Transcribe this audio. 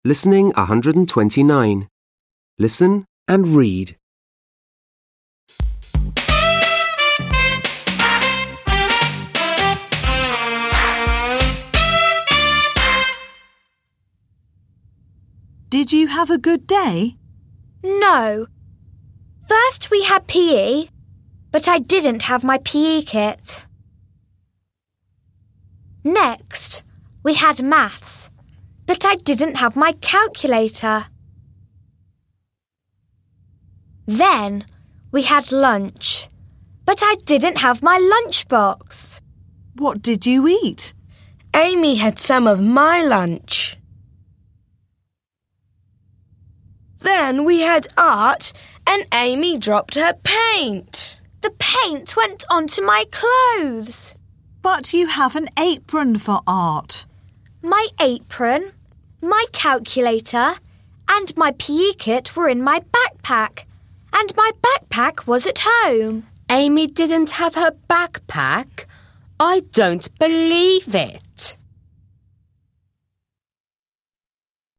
Listening 129. Listen and read. Did you have a good day? No. First we had PE, but I didn't have my PE kit. Next, we had maths, but I didn't have my calculator. Then we had lunch, but I didn't have my lunchbox. What did you eat? Amy had some of my lunch. Then we had art and Amy dropped her paint. The paint went onto my clothes. But you have an apron for art. My apron, my calculator, and my PE kit were in my backpack, and my backpack was at home. Amy didn't have her backpack? I don't believe it.